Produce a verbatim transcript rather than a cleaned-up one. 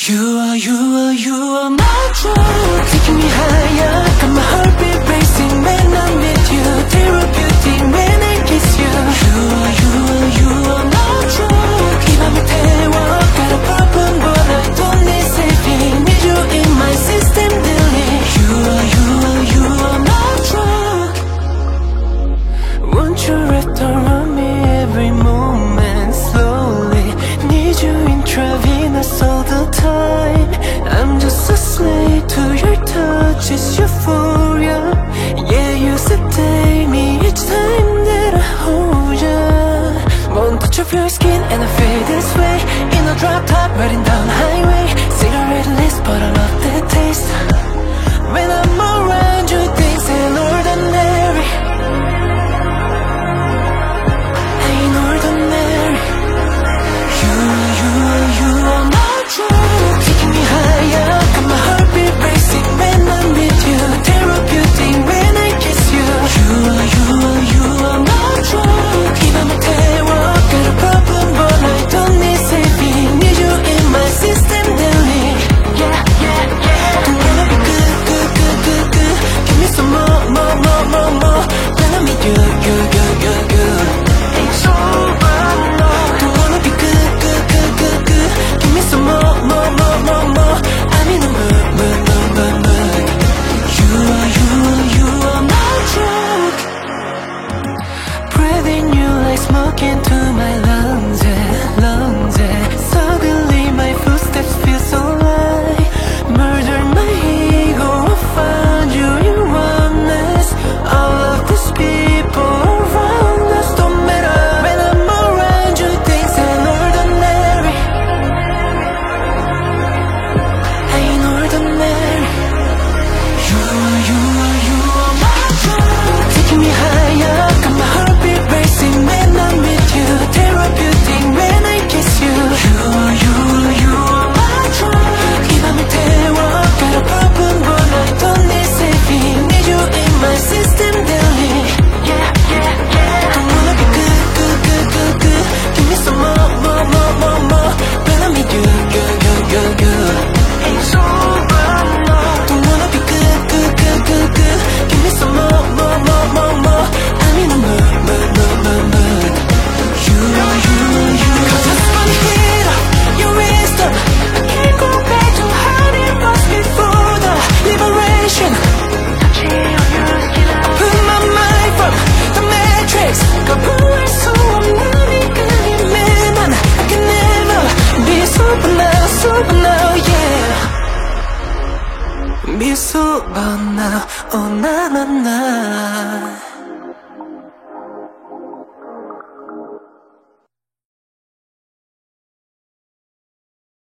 You are, you are, you are my drug, taking me higher. Got my heartbeat racing when I'm with you. Therapeutic when I kiss you. You are, you are, you are my drug. 이 맘을 태워. Got a problem but I don't need saving. Need you in my system daily. You are, you are, you are my drug. Won't you wrap around me every moment slowly? Need you intravenous all the time. I'm just a slave to your touch, it's euphoria. Yeah, you sedate me each time that I hold ya. One touch of your skin and I feel this way. In a drop top, riding down the highway. Cigarette list, but I love the taste. When I'm around you, things ain't ordinary. Ain't ordinary. You are, you are, you are my drug, taking me higher. Got my heartbeat racing when I'm with you. Therapeutic when I kiss you. You are, you are, you are my drug. 이 맘을 태워. Got a problem but I don't need saving. Need you in my system daily. Yeah, yeah, yeah. Don't wanna be good, good, good, good, good. Give me some more, more, more, more, more. When I'm with you, you, you, you, you. It's over, no. Don't wanna be good, good, good, good, good. Give me some more, more, more, more, more. I'm in the mood, mood, mood, mood, mood. You are, you are, you are my drug. Breathing you like smoke into my lungs, yeah, lungs, yeah. Suddenly my footsteps feel so light. Murder my ego, I find you in oneness. All of these people around us don't matter. When I'm around you, things ain't ordinary. Ain't ordinary. You are, you are, you are my drug, taking me higher. Got my heartbeat racing when I'm with you. Therapeutic when I kiss you. You are, you are, you are my drug. 이 맘을 태워. Got a problem but I don't need saving. Need you in my system daily. Yeah, yeah, yeah. Don't wanna be good, good, good, good, good. Give me some more, more, more, more, more. When I'm with you, you, you, you, you. It's over, no. Don't wanna be good, good, good, good, good. Give me some more, more, more, more, more. I'm in the mood, mood, mood, mood, mood. You are, you are, you are. Cause I just wanna hit up your wisdom. I can't go back to how it was before the liberation. I put my mind from the matrix. 거부할 수 없는 이 그림에만 I can never be sober now, sober now, yeah. Be sober now, oh na na na.